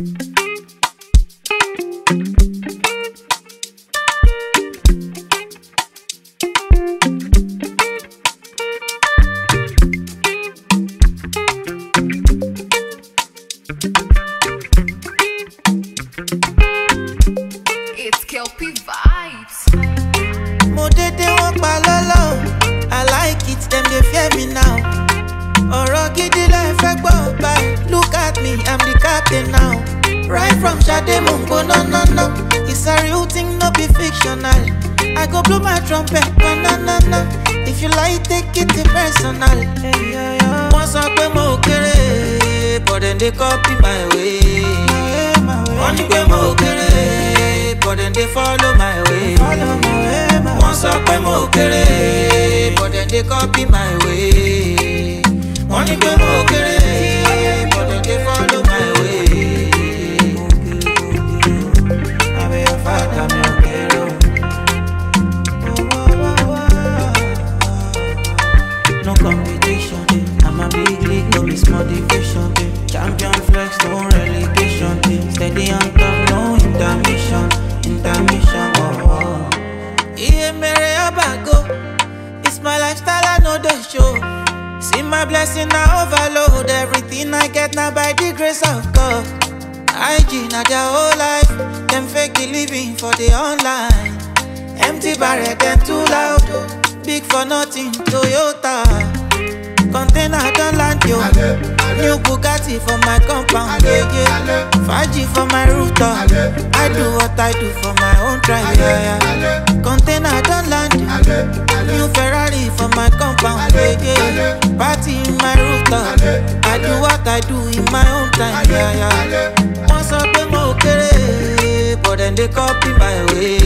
It's Kelpie vibes. Mo dédé wọ́n pa lọ́lọ́, I like it, them they fear me now. Ọ̀rọ̀ gidi lẹ fẹ́ gbọ́ báyìí, look at me, I'm the captain now. Right from Sade Mungo, no. It's a real thing, no be fictional. I go blow my trumpet, banana. If you like, take it personal. Wọ́n sọ pé mo kéré, but then they copy my way. Wọ́n ní pé mo kéré, but then they follow my way. Wọ́n sọ pé mo kéré, but then they copy my way. Wọ́n ní pé mo kéré, but then they follow my way. Àbí ọ̀fà tàbí ọ̀kẹ́rọ̀. No competition, I'm a big league, no miss motivation. Champion flex, no relegation. Steady on top, no intermission. Yeah, mere abago. It's my lifestyle, I know the show. See my blessing, I overload. Everything I get now by the grace of God. IG, not their whole life. Them fake living for the online. Empty barrel, them too loud. Big for nothing, Toyota. Container don't land yo. New Bugatti for my compound, yeah. 5G for my router. I do what I do for my own tribe, yeah. Container don't land yo. New Ferrari for my compound, yeah. Party in my router. I do what I do in my own time, yeah. Once up in mo kere, but then they copy my way.